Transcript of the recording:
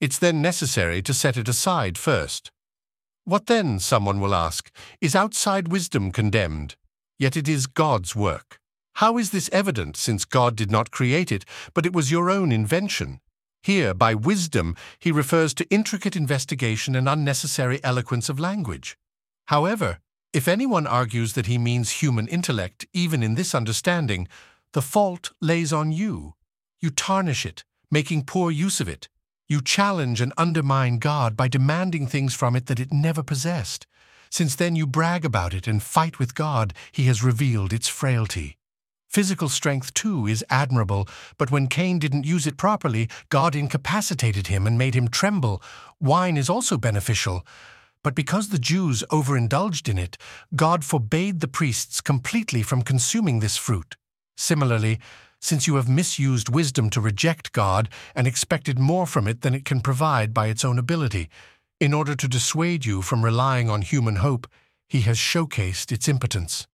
It's then necessary to set it aside first. What then, someone will ask, is outside wisdom condemned? Yet it is God's work. How is this evident, since God did not create it, but it was your own invention? Here, by wisdom, he refers to intricate investigation and unnecessary eloquence of language. However, if anyone argues that he means human intellect, even in this understanding, the fault lays on you. You tarnish it, making poor use of it. You challenge and undermine God by demanding things from it that it never possessed. Since then you brag about it and fight with God, he has revealed its frailty. Physical strength, too, is admirable, but when Cain didn't use it properly, God incapacitated him and made him tremble. Wine is also beneficial, but because the Jews overindulged in it, God forbade the priests completely from consuming this fruit. Similarly, since you have misused wisdom to reject God and expected more from it than it can provide by its own ability, in order to dissuade you from relying on human hope, he has showcased its impotence.